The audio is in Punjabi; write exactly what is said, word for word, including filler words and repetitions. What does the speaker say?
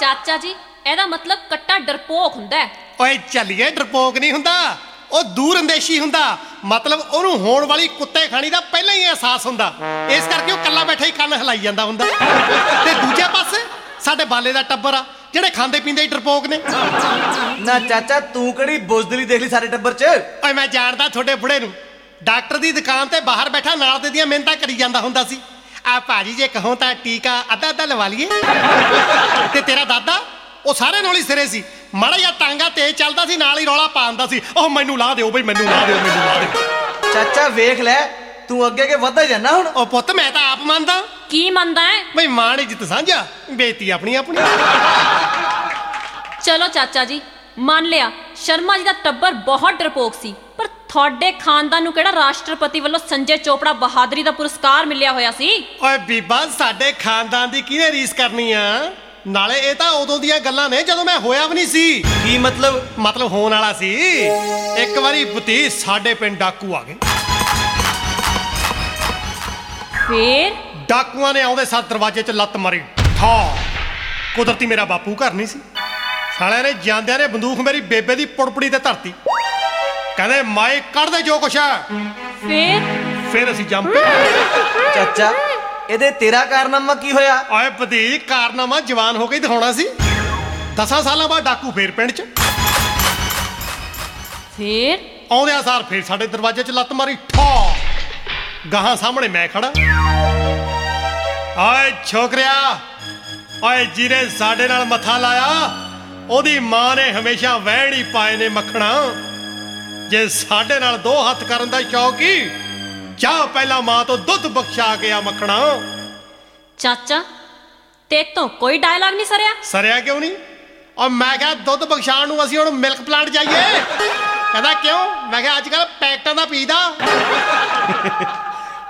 ਚਾਚਾ ਜੀ ਇਹਦਾ ਮਤਲਬ ਕੱਟਾ ਡਰਪੋਕ ਹੁੰਦਾ। ਓਏ ਚੱਲੀਏ, ਡਰਪੋਕ ਨਹੀਂ ਹੁੰਦਾ, ਉਹ ਦੂਰ ਅੰਦੇਸ਼ੀ ਹੁੰਦਾ। ਮਤਲਬ ਉਹਨੂੰ ਹੋਣ ਵਾਲੀ ਕੁੱਤੇ ਖਾਣੀ ਦਾ ਪਹਿਲਾਂ ਹੀ ਅਹਿਸਾਸ ਹੁੰਦਾ, ਇਸ ਕਰਕੇ ਉਹ ਇਕੱਲਾ ਬੈਠਾ ਹੀ ਕੰਨ ਹਿਲਾਈ ਜਾਂਦਾ ਹੁੰਦਾ। ਤੇ ਦੂਜੇ ਪਾਸੇ ਸਾਡੇ ਬਾਲੇ ਦਾ ਟੱਬਰ ਆ ਜਿਹੜੇ ਖਾਂਦੇ ਪੀਂਦੇ ਹੀ ਡਰਪੋਕ ਨੇ। ਨਾ ਚਾਚਾ ਤੂੰ ਕਿਹੜੀ ਬੁਜ਼ਦਲੀ ਦੇਖ ਲਈ ਸਾਰੇ ਟੱਬਰ 'ਚ। ਓਏ ਮੈਂ ਜਾਣਦਾ ਤੁਹਾਡੇ ਬੁੜੇ ਨੂੰ, ਡਾਕਟਰ ਦੀ ਦੁਕਾਨ ਤੇ ਬਾਹਰ ਬੈਠਾ ਨਾਲ ਦੇ ਦੀਆਂ ਮਿਹਨਤਾਂ ਕਰੀ ਜਾਂਦਾ ਹੁੰਦਾ ਸੀ। ਆ ਭਾਜੀ ਜੇ ਕਹੋ ਤਾਂ ਟੀਕਾ ਅੱਧਾ ਅੱਧਾ ਲਵਾ ਲਈਏ। ਤੇ ਤੇਰਾ ਦਾਦਾ ਉਹ ਸਾਰਿਆਂ ਨਾਲ ਹੀ ਸਿਰੇ ਸੀ, ਮਾੜਾ ਜਿਹਾ ਟਾਂਗਾ ਤੇਜ਼ ਚੱਲਦਾ ਸੀ, ਨਾਲ ਹੀ ਰੌਲਾ ਪਾ ਦਿੰਦਾ ਸੀ, ਉਹ ਮੈਨੂੰ ਲਾ ਦਿਓ ਬਈ, ਮੈਨੂੰ ਲਾ ਦਿਓ, ਮੈਨੂੰ ਲਾ ਦਿਓ। ਚਾਚਾ ਵੇਖ ਲੈ ਤੂੰ ਅੱਗੇ ਅੱਗੇ ਵੱਧਦਾ ਜਾਂਦਾ ਹੁਣ। ਉਹ ਪੁੱਤ ਮੈਂ ਤਾਂ ਆਪ ਮੰਨਦਾ। ਕੀ ਮੰਨਦਾ ਹੈ? ਬਈ ਮਾਣ ਇੱਜ਼ਤ ਸਾਂਝਾ, ਬੇਇੱਜ਼ਤੀ ਆਪਣੀ ਆਪਣੀ। ਚਲੋ ਚਾਚਾ ਜੀ ਮੰਨ ਲਿਆ, ਸ਼ਰਮਾ ਜੀ ਦਾ ਟੱਬਰ ਬਹੁਤ ਡਰਪੋਕ ਸੀ, ਪਰ ਤੁਹਾਡੇ ਖਾਨਦਾਨ ਨੂੰ ਕਿਹੜਾ ਰਾਸ਼ਟਰਪਤੀ ਵੱਲੋਂ ਸੰਜੇ ਚੋਪੜਾ ਬਹਾਦਰੀ ਦਾ ਪੁਰਸਕਾਰ ਮਿਲਿਆ ਹੋਇਆ ਸੀ? ਓਏ ਬੀਬਾ, ਸਾਡੇ ਖਾਨਦਾਨ ਦੀ ਕਿਹਨੇ ਰੀਸ ਕਰਨੀ ਆ? ਨਾਲੇ ਇਹ ਤਾਂ ਉਦੋਂ ਦੀਆਂ ਗੱਲਾਂ ਨੇ ਜਦੋਂ ਮੈਂ ਹੋਇਆ ਵੀ ਨਹੀਂ ਸੀ। ਕੀ ਮਤਲਬ? ਮਤਲਬ ਹੋਣ ਵਾਲਾ ਸੀ। ਇੱਕ ਵਾਰੀ ਭਤੀ ਸਾਡੇ ਪਿੰਡ ਡਾਕੂ ਆ ਗਏ। ਫੇਰ ਡਾਕੂਆਂ ਨੇ ਆਉਂਦੇ ਸਾਰ ਦਰਵਾਜ਼ੇ 'ਚ ਲੱਤ ਮਾਰੀ ਠਾ। ਕੁਦਰਤੀ ਮੇਰਾ ਬਾਪੂ ਘਰ ਨਹੀਂ ਸੀ। ਸਾਲਿਆਂ ਨੇ ਜਾਂਦਿਆਂ ਨੇ ਬੰਦੂਕ ਮੇਰੀ ਬੇਬੇ ਦੀ ਪੁੜਪੜੀ ਤੇ ਧਰਤੀ। ਕਹਿੰਦੇ ਮਾਏ ਕੱਢ ਦੇ ਜੋ ਕੁਛ ਆ। ਫੇਰ ਫਿਰ ਅਸੀਂ ਜੰਮ ਪਏ। ਚਾਚਾ ਇਹਦੇ ਤੇਰਾ ਕਾਰਨਾਮਾ ਕੀ ਹੋਇਆ? ਓਏ ਭਤੀ, ਕਾਰਨਾਮਾ ਜਵਾਨ ਹੋ ਕੇ ਹੀ ਦਿਖਾਉਣਾ ਸੀ। ਦਸਾਂ ਸਾਲਾਂ ਬਾਅਦ ਡਾਕੂ ਫੇਰ ਪਿੰਡ 'ਚ। ਫੇਰ ਆਉਂਦਿਆਂ ਸਾਰ ਫੇਰ ਸਾਡੇ ਦਰਵਾਜ਼ੇ 'ਚ ਲੱਤ ਮਾਰੀ ਠਾ। ਗਾਹਾਂ ਸਾਹਮਣੇ ਮੈਂ ਖੜਾ। ਓਏ ਛੋਕਰਿਆ, ਓਏ ਜਿਹਨੇ ਸਾਡੇ ਨਾਲ ਮੱਥਾ ਲਾਇਆ ਉਹਦੀ ਮਾਂ ਨੇ ਹਮੇਸ਼ਾ ਵਹਿਣ ਹੀ ਪਾਏ ਨੇ ਮੱਖਣਾ। ਜੇ ਸਾਡੇ ਨਾਲ ਦੋ ਹੱਥ ਕਰਨ ਦਾ ਸ਼ੌਕ ਹੀ, ਜਾ ਪਹਿਲਾਂ ਮਾਂ ਤੋਂ ਦੁੱਧ ਬਖਸ਼ਾ ਕੇ ਆ ਮੱਖਣਾ। ਚਾਚਾ ਤੇ ਤੋਂ ਕੋਈ ਡਾਇਲੌਗ ਨਹੀਂ ਸਰਿਆ? ਸਰਿਆ ਕਿਉਂ ਨਹੀਂ? ਔਰ ਮੈਂ ਕਿਹਾ ਦੁੱਧ ਬਖਸ਼ਾਉਣ ਨੂੰ ਅਸੀਂ ਹੁਣ ਮਿਲਕ ਪਲਾਂਟ ਜਾਈਏ। ਕਹਿੰਦਾ ਕਿਉਂ? ਮੈਂ ਕਿਹਾ ਅੱਜ ਕੱਲ ਪੈਕਟਾਂ ਦਾ ਪੀਦਾ।